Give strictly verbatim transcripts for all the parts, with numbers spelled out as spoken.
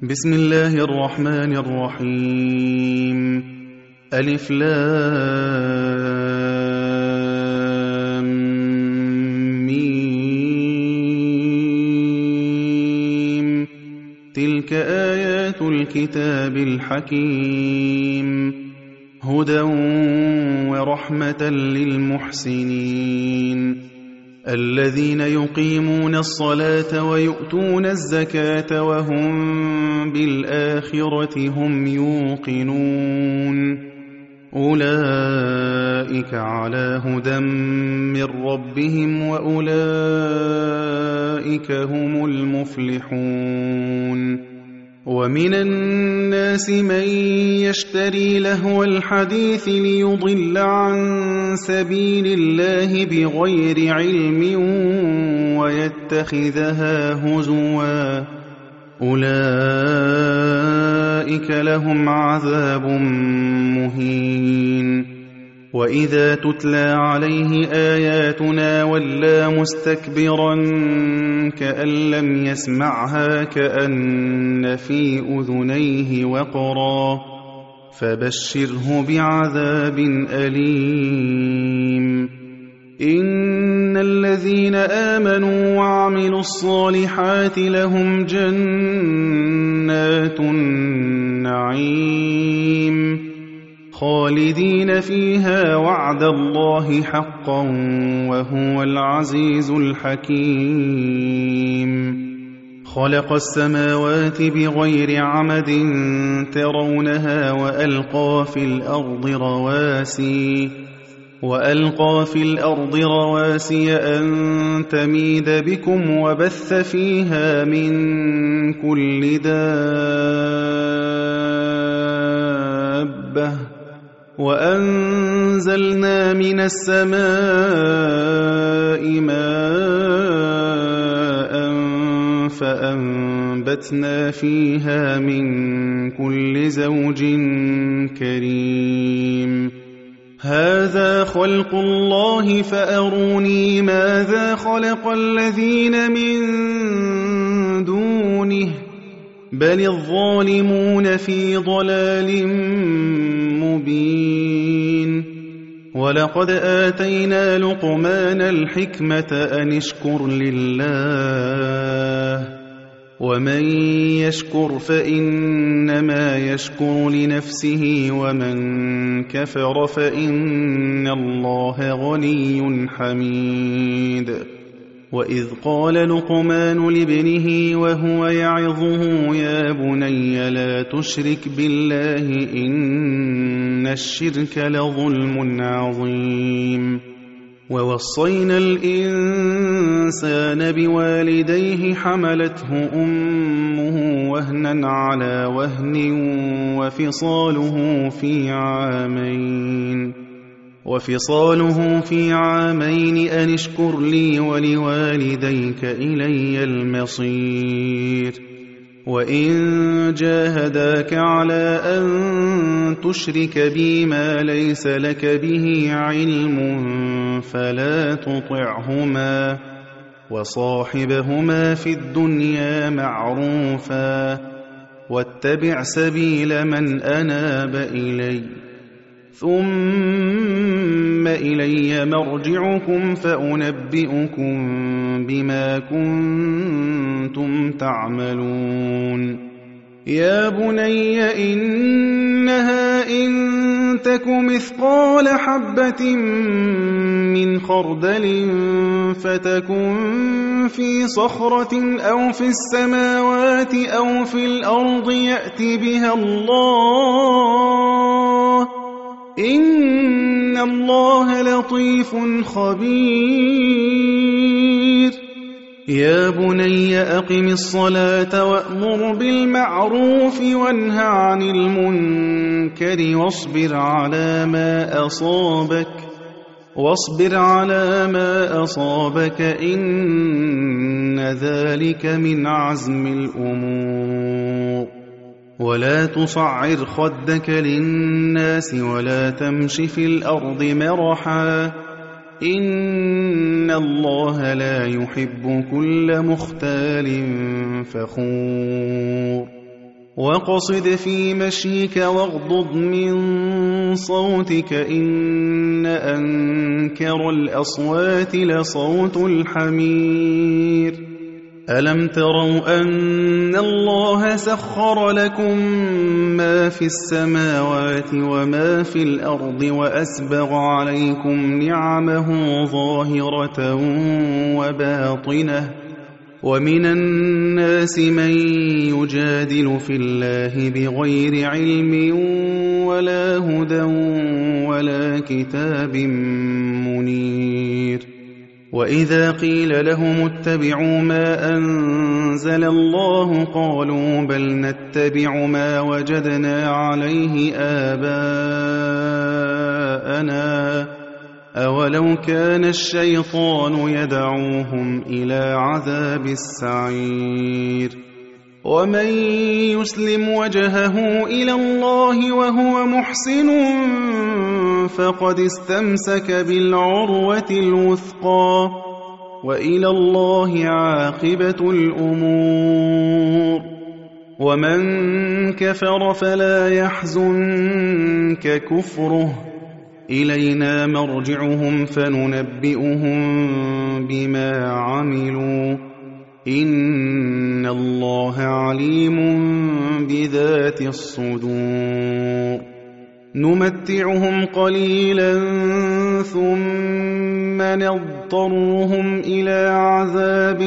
بسم الله الرحمن الرحيم. ألف لام ميم. تلك آيات الكتاب الحكيم، هدى ورحمة للمحسنين الذين يقيمون الصلاة ويؤتون الزكاة وهم بالآخرة هم يوقنون. أولئك على هدى من ربهم وأولئك هم المفلحون. ومن الناس من يشتري لهو الحديث ليضل عن سبيل الله بغير علم ويتخذها هزوا، أولئك لهم عذاب مهين. وإذا تتلى عليه آياتنا ولى مستكبرا كأن لم يسمعها كأن في أذنيه وقرا، فبشره بعذاب أليم. إن الذين آمنوا وعملوا الصالحات لهم جنات النعيم خالدين فيها وعد الله حقا وهو العزيز الحكيم. خلق السماوات بغير عمد ترونها وألقى في الأرض رواسي وألقى في الأرض رواسي أن تميد بكم وبث فيها من كل دابة وأنزلنا من السماء ماء فأنبتنا فيها من كل زوج كريم. هذا خلق الله فأروني ماذا خلق الذين من دونه بل الظالمون في ضلال مبين. ولقد آتينا لقمان الحكمة أن اشكر لله ومن يشكر فإنما يشكر لنفسه ومن كفر فإن الله غني حميد. وإذ قال لقمان لابنه وهو يعظه يا بني لا تشرك بالله إن الشرك لظلم عظيم. ووصينا الإنسان بوالديه حملته أمه وهنا على وهن وفصاله في عامين وفصاله في عامين أن اشكر لي ولوالديك إلي المصير. وإن جاهداك على أن تشرك بي ما ليس لك به علم فلا تطعهما وصاحبهما في الدنيا معروفا واتبع سبيل من أناب إلي ثم إلي مرجعكم فأنبئكم بما كنتم تعملون. يا بني إنها إن تك مثقال حبة من خردل فتكن في صخرة أو في السماوات أو في الأرض يأت بها الله إن الله لطيف خبير. يا بني أقم الصلاة وأمر بالمعروف وانه عن المنكر واصبر على ما أصابك واصبر على ما أصابك إن ذلك من عزم الأمور. ولا تصعر خدك للناس ولا تمش في الأرض مرحا إن الله لا يحب كل مختال فخور. وَاقْصِدْ فِي مَشْيِكَ وَاغْضُضْ مِنْ صَوْتِكَ إِنَّ أَنكَرَ الْأَصْوَاتِ لَصَوْتُ الْحَمِيرِ أَلَمْ تَرَوْا أَنَّ اللَّهَ سَخَّرَ لَكُم مَّا فِي السَّمَاوَاتِ وَمَا فِي الْأَرْضِ وَأَسْبَغَ عَلَيْكُمْ نِعَمَهُ ظَاهِرَةً وَبَاطِنَةً وَمِنَ النَّاسِ مَن يُجَادِلُ فِي اللَّهِ بِغَيْرِ عِلْمٍ وَلَا هُدًى وَلَا كِتَابٍ مُّنِيرٍ وَإِذَا قِيلَ لَهُمُ اتَّبِعُوا مَا أَنزَلَ اللَّهُ قَالُوا بَلْ نَتَّبِعُ مَا وَجَدْنَا عَلَيْهِ آبَاءَنَا أَوَلَوْ كَانَ الشَّيْطَانُ يَدْعُوهُمْ إِلَىٰ عَذَابِ السَّعِيرِ وَمَن يُسْلِمْ وَجْهَهُ إِلَى اللَّهِ وَهُوَ مُحْسِنٌ فَقَدِ اسْتَمْسَكَ بِالْعُرْوَةِ الْوُثْقَىٰ وَإِلَى اللَّهِ عَاقِبَةُ الْأُمُورِ وَمَن كَفَرَ فَلَا يَحْزُنكَ كُفْرُهُ إِلَيْنَا مَرْجِعُهُمْ فَنُنَبِّئُهُم بِمَا عَمِلُوا إِنَّ اللَّهَ عَلِيمٌ بِذَاتِ الصُّدُورِ نُمَتِّعُهُمْ قَلِيلًا ثُمَّ نَضْطَرُّهُمْ إِلَىٰ عَذَابٍ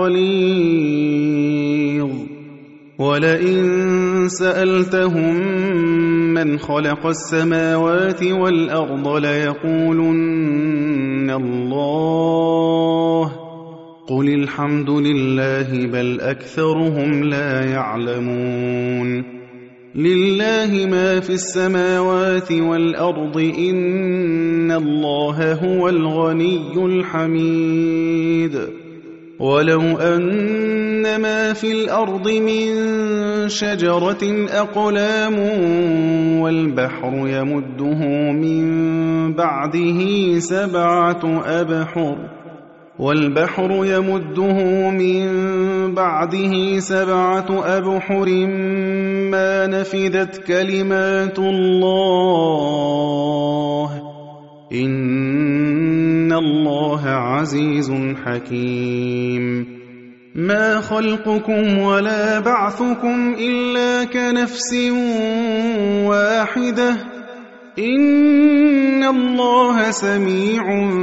غَلِيظٍ وَلَئِن سَأَلْتَهُم مَّنْ خَلَقَ السَّمَاوَاتِ وَالْأَرْضَ لَيَقُولُنَّ اللَّهُ قُلِ الْحَمْدُ لِلَّهِ بَلْ أَكْثَرُهُمْ لَا يَعْلَمُونَ لِلَّهِ مَا فِي السَّمَاوَاتِ وَالْأَرْضِ إِنَّ اللَّهَ هُوَ الْغَنِيُّ الْحَمِيدُ وَلَوْ أَنَّ مَا فِي الْأَرْضِ مِن شَجَرَةٍ أَقْلَامٌ وَالْبَحْرُ يَمُدُّهُ مِن بَعْدِهِ سَبْعَةُ أَبْحُرٍ وَالْبَحْرُ يَمُدُّهُ مِن بَعْدِهِ سَبْعَةُ أَبْحُرٍ مَّا نَفِدَتْ كَلِمَاتُ اللَّهِ إِنَّ اللَّهَ عَزِيزٌ حَكِيمٌ مَا خَلْقُكُمْ وَلَا بَعْثُكُمْ إِلَّا كَنَفْسٍ وَاحِدَةٍ إِنَّ اللَّهَ سَمِيعٌ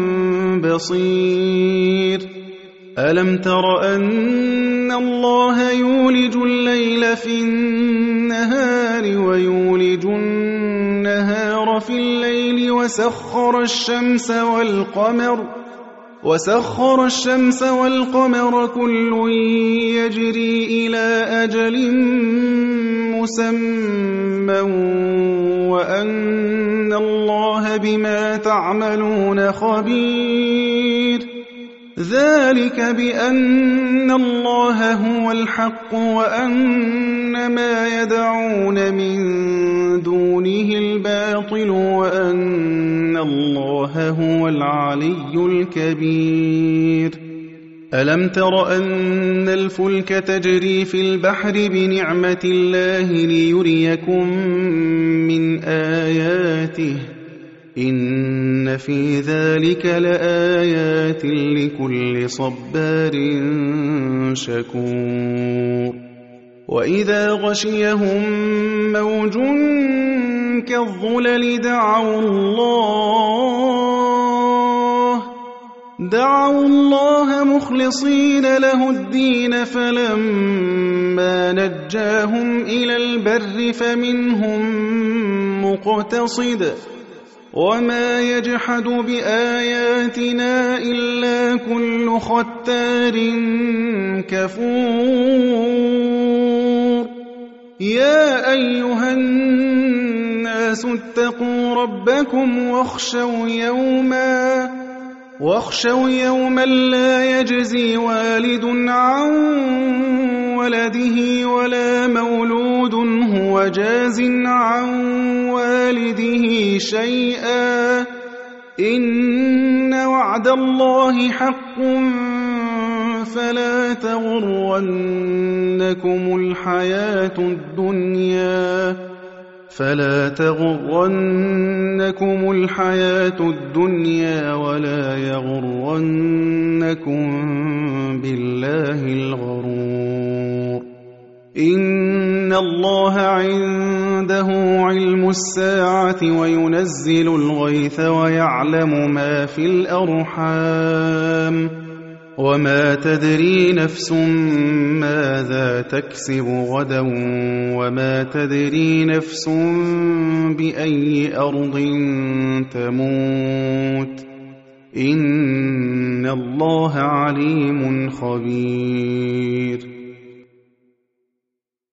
بَصِيرٌ أَلَمْ تَرَ أَنَّ اللَّهَ يُولِجُ اللَّيْلَ فِي النَّهَارِ وَيُولِجُ النَّهَارَ فِي اللَّيْلِ وَسَخَّرَ الشَّمْسَ وَالْقَمَرَ وَسَخَّرَ الشَّمْسَ وَالْقَمَرَ كُلٌّ يَجْرِي إِلَىٰ أَجَلٍ مُّسَمًّى وَأَنَّ اللَّهَ بِمَا تَعْمَلُونَ خَبِيرٌ ذَلِكَ بِأَنَّ اللَّهَ هُوَ الْحَقُّ وَأَنَّ مَا يَدْعُونَ مِن دُونِهِ الْبَاطِلُ وَأَنَّ اللَّهَ هُوَ الْعَلِيُّ الْكَبِيرُ أَلَمْ تَرَ أَنَّ الْفُلْكَ تَجْرِي فِي الْبَحْرِ بِنِعْمَةِ اللَّهِ لِيُرِيَكُم مِّنْ آيَاتِهِ إِنَّ فِي ذَلِكَ لَآيَاتٍ لِكُلِّ صَبَّارٍ شَكُورٍ وَإِذَا غَشِيَهُم مَّوْجٌ كَالظُّلَلِ دَعَوُا اللَّهَ دَعَوُا اللَّهَ مُخْلِصِينَ لَهُ الدِّينَ فَلَمَّا نَجَّاهُمْ إِلَى الْبَرِّ فَمِنْهُم مُّقْتَصِدٌ وَمَا يَجْحَدُ بِآيَاتِنَا إِلَّا كُلُّ خَتَّارٍ كَفُورٍ يَا أَيُّهَا النَّاسُ اتَّقُوا رَبَّكُمْ وَاخْشَوْا يَوْمًا وَاخْشَوْا يَوْمًا لَّا يَجْزِي وَالِدٌ عَن وَلَدِهِ وَلَا مَوْلُودٌ هُوَ جَازٍ عَن وَالِدِهِ شَيْئًا إِنَّ وَعْدَ اللَّهِ حَقٌّ فلا تغرنكم الحياة الدنيا فلا تغرنكم الحياة الدنيا ولا يغرنكم بالله الغرور إن الله عنده علم الساعة وينزل الغيث ويعلم ما في الأرحام وما تدري نفس ماذا تكسب غدا وما تدري نفس بأي أرض تموت إن الله عليم خبير